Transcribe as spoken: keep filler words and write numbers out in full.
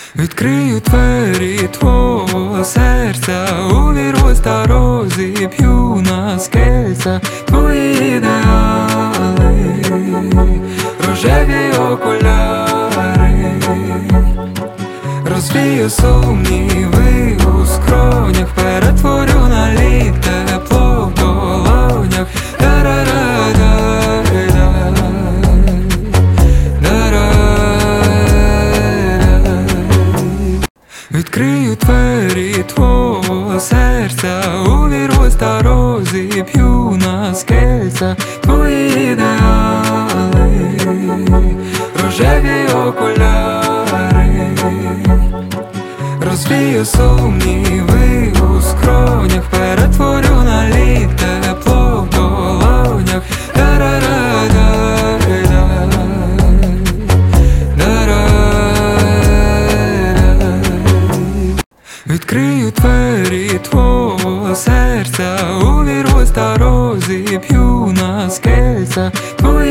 Відкрию двері твого серця, увірвусь та розіп'ю на скельця твої ідеали, рожеві окуляри, розвію сумніви у скронях, перетворю на лід тепло в долонях. Відкрию двері твого серця, увірвусь та розіп'ю на скельця твої ідеали, рожеві окуляри, розвію сумніви у скронях, перетворю на лід тепло в долонях. Відкрию двері твого серця, увірвусь та розіп'ю на скельця твої